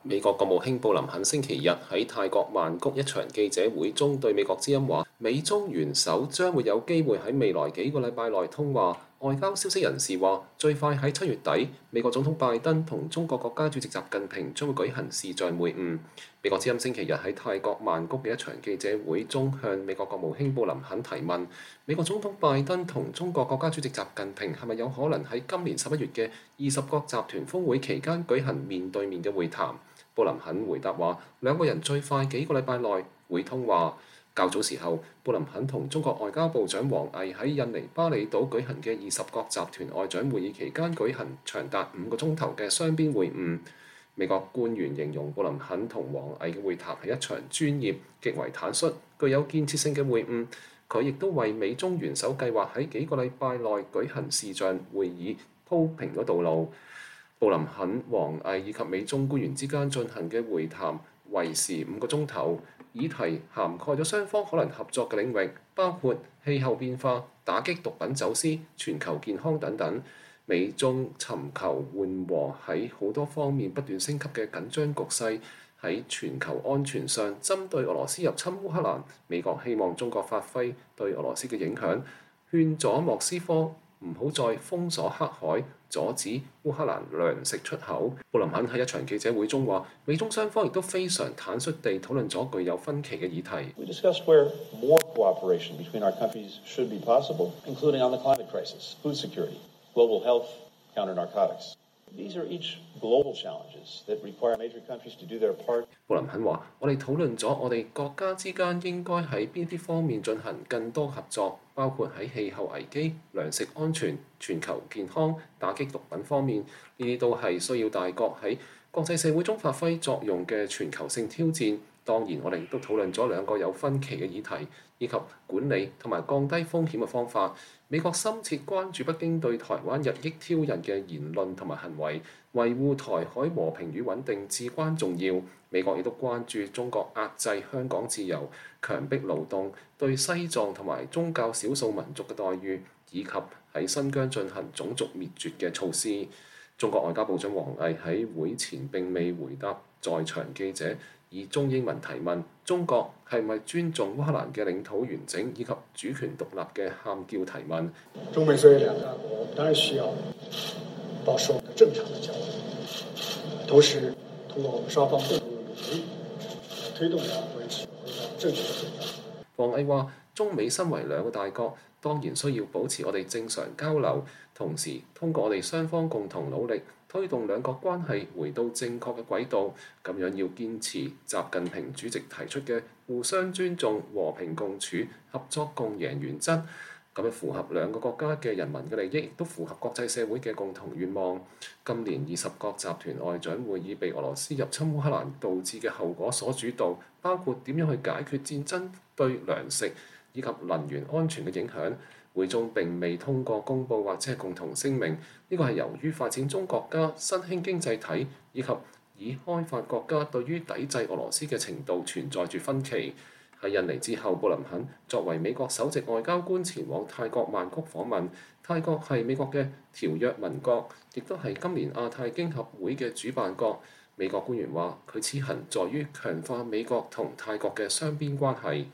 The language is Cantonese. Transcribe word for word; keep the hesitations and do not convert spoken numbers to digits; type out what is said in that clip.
美國國務卿布林肯星期日喺泰國曼谷一場記者會中對美國之音話，美中元首將會有機會喺未來幾個禮拜內通話。外交消息人士話，最快喺七月底，美國總統拜登同中國國家主席習近平將會舉行視像會晤。美國之音星期日喺泰國曼谷嘅一場記者會中向美國國務卿布林肯提問，美國總統拜登同中國國家主席習近平係咪有可能喺今年十一月嘅二十國集團峰會期間舉行面對面嘅會談？布林肯回答話，兩個人最快幾個禮拜內會通話。較早時候，布林肯同中國外交部長王毅喺印尼巴厘島舉行嘅二十國集團外長會議期間舉行長達五個鐘頭嘅雙邊會晤。美國官員形容布林肯同王毅嘅會談係一場專業、極為坦率、具有建設性嘅會晤。佢亦都為美中元首計劃喺幾個禮拜內舉行視像會議鋪平咗道路。布林肯、王毅以及美中官員之間進行嘅會談維持五個鐘頭，議題涵蓋咗雙方可能合作嘅領域，包括氣候變化、打擊毒品走私、全球健康等等。美中尋求緩和喺好多方面不斷升級嘅緊張局勢。喺全球安全上，針對俄羅斯入侵烏克蘭，美國希望中國發揮對俄羅斯嘅影響，勸阻莫斯科唔好再封鎖黑海，阻止烏克蘭糧食出口。布林肯喺一場記者會中話，美中雙方亦都非常坦率地討論咗具有分歧嘅議題。 We discussed where more cooperation between our countries should be possible, including on the climate crisis, food security, global health, counter-narcotics. These are each global challenges that require major countries to do their part. 布林肯話：我哋討論咗我哋國家之間應該喺邊啲方面進行更多合作，包括喺氣候危機、糧食安全、全球健康、打擊毒品方面，呢啲都係需要大國喺國際社會中發揮作用嘅全球性挑戰。當然，我哋亦都討論咗兩個有分歧嘅議題，以及管理同埋降低風險嘅方法。美國深切關注北京對台灣日益挑釁嘅言論同埋行為，維護台海和平與穩定至關重要。美國亦都關注中國壓制香港自由、強迫勞動、對西藏同埋宗教少數民族嘅待遇，以及喺新疆進行種族滅絕嘅措施。中國外交部長王毅喺會前並未回答在場記者以中英文提問中國係咪尊重烏克蘭嘅領土完整以及主權獨立嘅喊叫提問。 中美作為兩大國，當然需要保持我們正常的交流，同時通過我們雙方共同的努力，推動兩國關係回到正確嘅軌道。 王毅話：中美身為兩個大國，當然需要保持我哋正常交流，同時通過我哋雙方共同努力，推動兩國關係回到正確嘅軌道。咁樣要堅持習近平主席提出嘅互相尊重、和平共處、合作共贏原則。咁樣符合兩個國家嘅人民嘅利益，亦都符合國際社會嘅共同願望。今年二十國集團外長會議被俄羅斯入侵烏克蘭導致嘅後果所主導，包括點樣去解決戰爭對糧食以及能源安全嘅影響。會中並未通過公佈或者係共同聲明，呢個係由於發展中國家、新興經濟體以及已開發國家對於抵制俄羅斯嘅程度存在住分歧。喺印尼之後，布林肯作為美國首席外交官前往泰國曼谷訪問。泰國係美國嘅條約盟國，亦都係今年亞太經合會嘅主辦國。美國官員話：佢此行在於強化美國同泰國嘅雙邊關係。